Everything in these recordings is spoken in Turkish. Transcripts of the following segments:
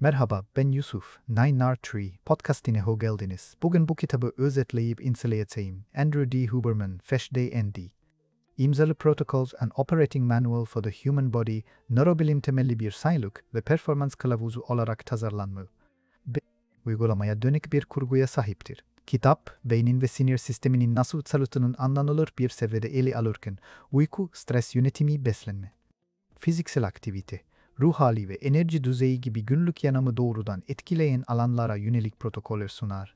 Merhaba, ben Yusuf. Nine R Tree podcastine hoş geldiniz. Bugün bu kitabı özetleyip inceleyeceğim. Andrew D. Huberman, FSD, ND. İmzalı Protocols and Operating Manual for the Human Body, nörobilim temelli bir sağlık ve performans kılavuzu olarak tasarlanmış. Uygulamaya dönük bir kurguya sahiptir. Kitap, beynin ve sinir sisteminin nasıl çalıştığının anlanılır bir seviyede ele alırken, uyku, stres yönetimi, beslenme, fiziksel aktivite, ruh hali ve enerji düzeyi gibi günlük yanamı doğrudan etkileyen alanlara yönelik protokoller sunar.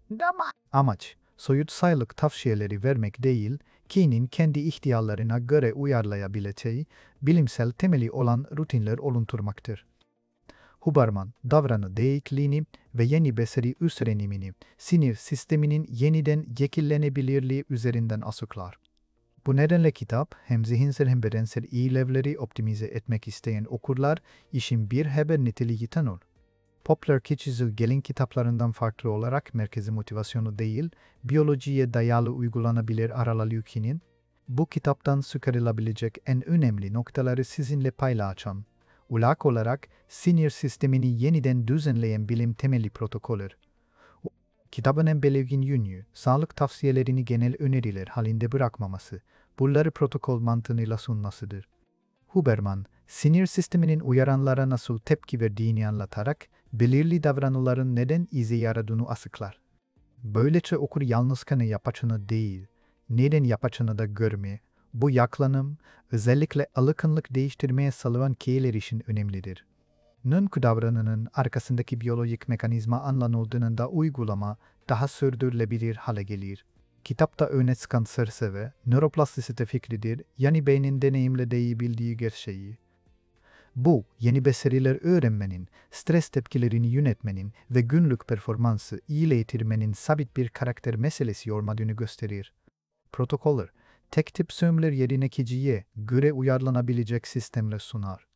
Amaç, soyut sağlık tavsiyeleri vermek değil, kişinin kendi ihtiyaçlarına göre uyarlayabileceği, bilimsel temeli olan rutinler oluşturmaktır. Huberman, davranı değişikliğini ve yeni beceri öğrenimini, sinir sisteminin yeniden şekillenebilirliği üzerinden açıklar. Bu nedenle kitap, hem zihinsel hem bedensel işlevleri optimize etmek isteyen okurlar için bir haber niteliği tanır. Popüler kişisel gelin kitaplarından farklı olarak merkezi motivasyonu değil, biyolojiye dayalı uygulanabilir aralalığının, bu kitaptan çıkarılabilecek en önemli noktaları sizinle paylaşacağım. Ulak olarak sinir sistemini yeniden düzenleyen bilim temeli protokoller. Kitabın en belirgin yönü, sağlık tavsiyelerini genel öneriler halinde bırakmaması, bunları protokol mantığıyla sunmasıdır. Huberman, sinir sisteminin uyaranlara nasıl tepki verdiğini anlatarak, belirli davranışların neden işe yaradığını açıklar. Böylece okur yalnızken yapacağını değil, neden yapacağını da görme, bu yaklanım, özellikle alışkanlık değiştirmeye sağlayan kişiler için önemlidir. Nönk davranının arkasındaki biyolojik mekanizma anlanıldığında uygulama daha sürdürülebilir hale gelir. Kitapta öne çıkan serseve, nöroplastisite fikridir, yani beynin deneyimlediği bildiği gerçeği. Bu, yeni beceriler öğrenmenin, stres tepkilerini yönetmenin ve günlük performansı iyileştirmenin sabit bir karakter meselesi olmadığını gösterir. Protokoller, tek tip sömler yerine kişiye göre uyarlanabilecek sistemler sunar.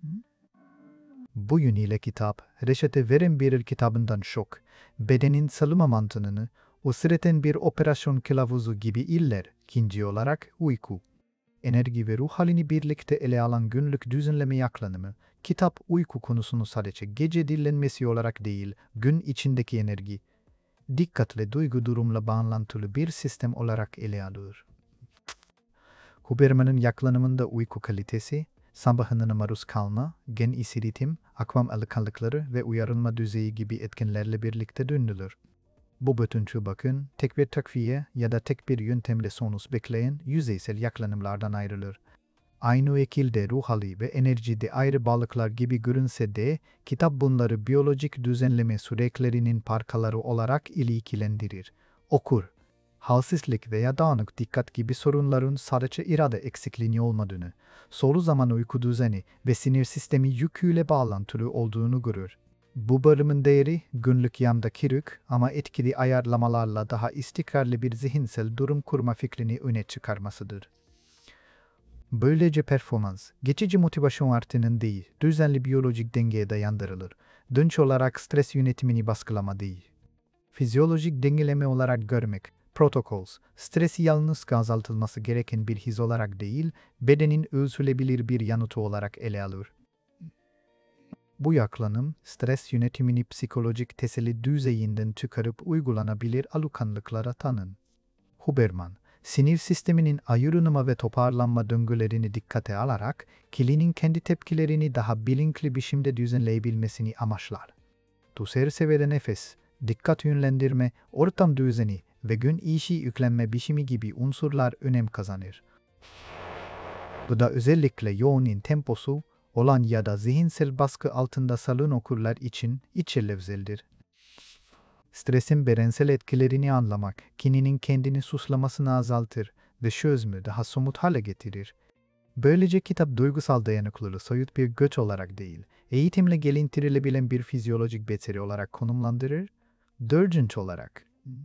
Bu yönüyle kitap, reçete veren bir kitabından çok, bedenin salınma mantığını, o sıreten bir operasyon kılavuzu gibi iller, ikinci olarak uyku. Enerji ve ruh halini birlikte ele alan günlük düzenleme yaklanımı, kitap uyku konusunu sadece gece dinlenmesi olarak değil, gün içindeki enerji, dikkatle duygu durumla bağlantılı bir sistem olarak ele alır. Huberman'ın yaklanımında uyku kalitesi, sabahına maruz kalma, gen ritim, akvam alışkanlıkları ve uyarılma düzeyi gibi etkenlerle birlikte döndürülür. Bu bütüncül bakın, tek bir takviye ya da tek bir yöntemle sonuç bekleyen yüzeysel yaklanımlardan ayrılır. Aynı şekilde ruh hali ve enerjide ayrı balıklar gibi görünse de, kitap bunları biyolojik düzenleme süreçlerinin parçaları olarak ilişkilendirir. Okur, halsizlik veya dağınık dikkat gibi sorunların sadece irade eksikliğini olmadığını, soru zaman uyku düzeni ve sinir sistemi yüküyle bağlantılı olduğunu görür. Bu bölümün değeri günlük yanda kırık ama etkili ayarlamalarla daha istikrarlı bir zihinsel durum kurma fikrini öne çıkarmasıdır. Böylece performans, geçici motivasyon artının değil, düzenli biyolojik dengeye dayandırılır. Dönüş olarak stres yönetimini baskılama değil. Fizyolojik dengeleme olarak görmek, protokols, stresi yalnız azaltılması gereken bir his olarak değil, bedenin ölçülebilir bir yanıtı olarak ele alır. Bu yaklanım, stres yönetimini psikolojik teselli düzeyinden çıkarıp uygulanabilir alışkanlıklara tanın. Huberman, sinir sisteminin ayrılma ve toparlanma döngülerini dikkate alarak, kişinin kendi tepkilerini daha bilinçli biçimde düzenleyebilmesini amaçlar. Bu seviyede nefes, dikkat yönlendirme, ortam düzeni ve gün işi yüklenme biçimi gibi unsurlar önem kazanır. Bu da özellikle yoğunun temposu olan ya da zihinsel baskı altında salın okurlar için içerlevzeldir. Stresin bedensel etkilerini anlamak, kişinin kendini suçlamasını azaltır ve çözümü daha somut hale getirir. Böylece kitap duygusal dayanıklılığı soyut bir güç olarak değil, eğitimle geliştirilebilen bir fizyolojik beceri olarak konumlandırır. Dördüncü olarak,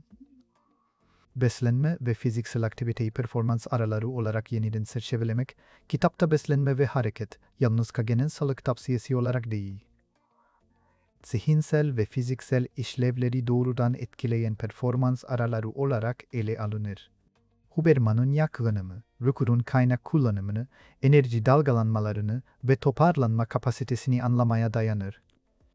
beslenme ve fiziksel aktiviteyi performans araları olarak yeniden çerçevelemek, kitapta beslenme ve hareket, yalnız genel sağlık tavsiyesi olarak değil, zihinsel ve fiziksel işlevleri doğrudan etkileyen performans araları olarak ele alınır. Huberman'ın yaklanımı, uykunun kaynak kullanımını, enerji dalgalanmalarını ve toparlanma kapasitesini anlamaya dayanır.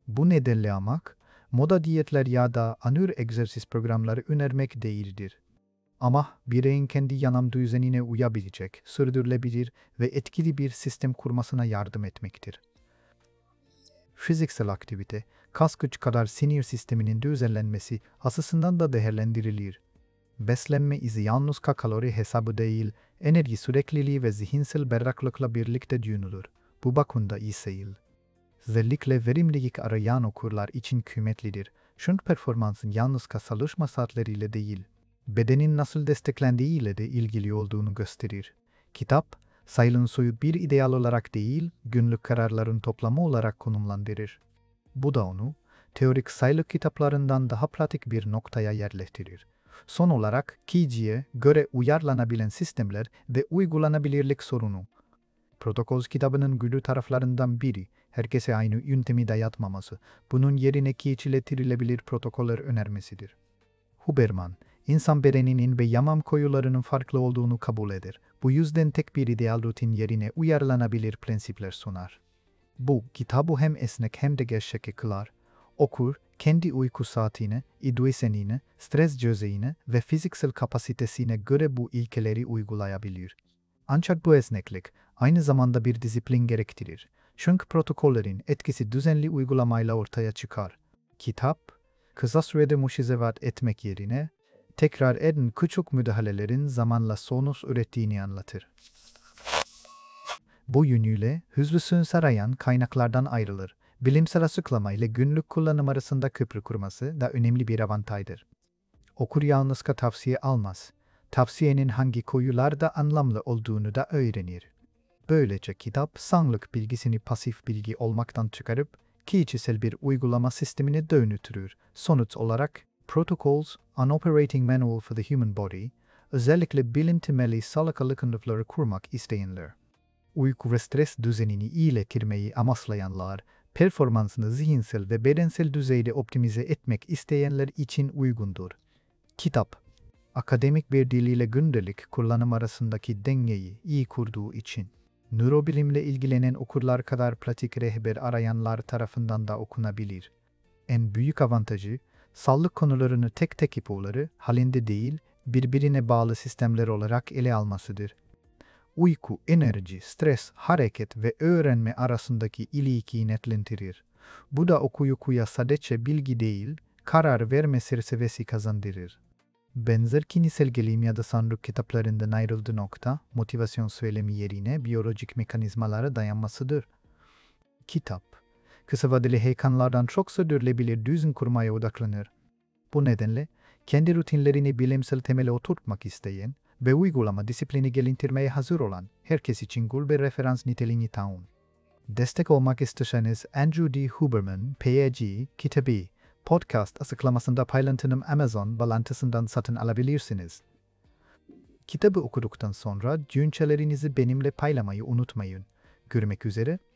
Bu nedenle amaç, moda diyetler ya da ağır egzersiz programları önermek değildir. Ama bireyin kendi yaşam düzenine uyabilecek, sürdürülebilir ve etkili bir sistem kurmasına yardım etmektir. Fiziksel aktivite, kas güç kadar sinir sisteminin düzenlenmesi açısından da değerlendirilir. Beslenme izi yalnız kalori hesabı değil, enerji sürekliliği ve zihinsel berraklıkla birlikte düşünülür. Bu bakımda iyi sayıl. Özellikle verimlilik arayan okurlar için kıymetlidir. Çünkü performansın yalnız çalışma saatleriyle değil, bedenin nasıl desteklendiğiyle de ilgili olduğunu gösterir. Kitap, sayılın soyut bir ideal olarak değil, günlük kararların toplamı olarak konumlandırır. Bu da onu, teorik sayılı kitaplarından daha pratik bir noktaya yerleştirir. Son olarak, kişiye göre uyarlanabilen sistemler ve uygulanabilirlik sorunu. Protokol kitabının güçlü taraflarından biri, herkese aynı yöntemi dayatmaması, bunun yerine kişileştirilebilir protokoller önermesidir. Huberman, insan bedeninin ve yaşam koşullarının farklı olduğunu kabul eder. Bu yüzden tek bir ideal rutin yerine uyarlanabilir prensipler sunar. Bu, kitabı hem esnek hem de gerçek kılar. Okur, kendi uyku saatine, düzenine, stres düzeyine ve fiziksel kapasitesine göre bu ilkeleri uygulayabilir. Ancak bu esneklik, aynı zamanda bir disiplin gerektirir. Çünkü protokollerin etkisi düzenli uygulamayla ortaya çıkar. Kitap, kısa sürede müşahevat etmek yerine, tekrar eden küçük müdahalelerin zamanla sonuç ürettiğini anlatır. Bu yönüyle hızlı arayan kaynaklardan ayrılır. Bilimsel açıklama ile günlük kullanım arasında köprü kurması da önemli bir avantajdır. Okur yalnızca tavsiye almaz. Tavsiyenin hangi konularda anlamlı olduğunu da öğrenir. Böylece kitap, sağlık bilgisini pasif bilgi olmaktan çıkarıp, kişisel bir uygulama sistemine dönüştürür. Sonuç olarak, Protocols, An Operating Manual for the Human Body, özellikle bilim temelli sağlık alışkanlıkları kurmak isteyenler. Uyku ve stres düzenini iyileştirmeyi amaçlayanlar, performansını zihinsel ve bedensel düzeyde optimize etmek isteyenler için uygundur. Kitap, akademik bir dil ile gündelik kullanım arasındaki dengeyi iyi kurduğu için, nörobilimle ilgilenen okurlar kadar pratik rehber arayanlar tarafından da okunabilir. En büyük avantajı, sağlık konularını tek tek ipuları halinde değil, birbirine bağlı sistemler olarak ele almasıdır. Uyku, enerji, stres, hareket ve öğrenme arasındaki ilişkiyi netlendirir. Bu da okuyucuya sadece bilgi değil, karar verme çerçevesi kazandırır. Benzer kişisel gelişim ya da sanrı kitaplarından ayrıldığı nokta, motivasyon söylemi yerine biyolojik mekanizmalara dayanmasıdır. Kitap, kısa vadeli heyecanlardan çok sürdürülebilir düzen kurmaya odaklanır. Bu nedenle, kendi rutinlerini bilimsel temele oturtmak isteyen ve uygulama disiplini geliştirmeye hazır olan herkes için gül bir referans niteliğini taşır. Destek olmak isterseniz Andrew D. Huberman, PhD, kitabı, podcast açıklamasında paylaştığım Amazon bağlantısından satın alabilirsiniz. Kitabı okuduktan sonra düşüncelerinizi benimle paylaşmayı unutmayın. Görmek üzere,